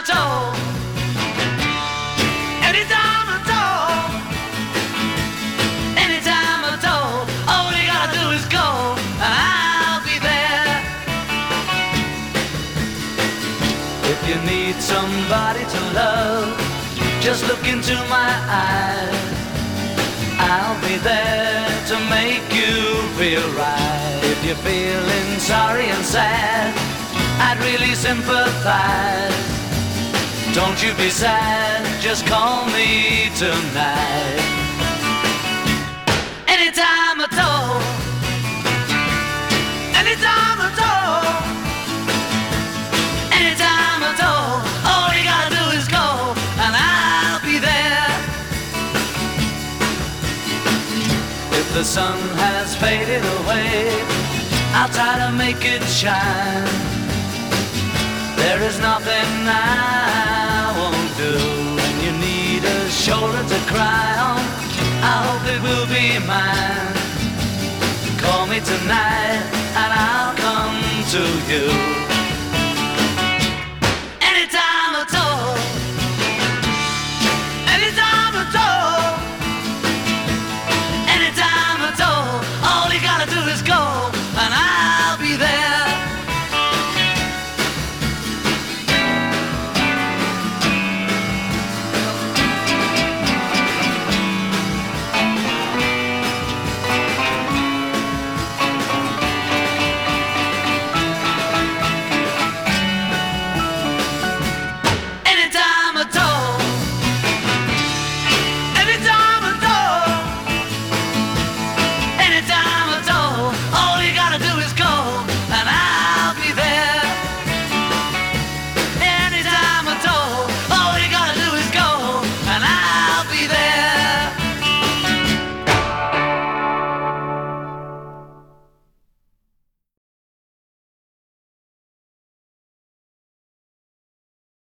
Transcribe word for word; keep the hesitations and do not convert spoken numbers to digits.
at all. Anytime at all. Anytime at all. All you gotta do is go, and I'll be there. If you need somebody to love, just look into my eyes. I'll be there to make you feel right. If you're feeling sorry and sad, I'd really sympathize. Don't you be sad, just call me tonight. Anytime at all. Anytime at all. Anytime at all. All you gotta do is go, and I'll be there. If the sun has faded away, I'll try to make it shine. There is nothing I won't do. When you need a shoulder to cry on, I hope it will be mine. Call me tonight and I'll come to you.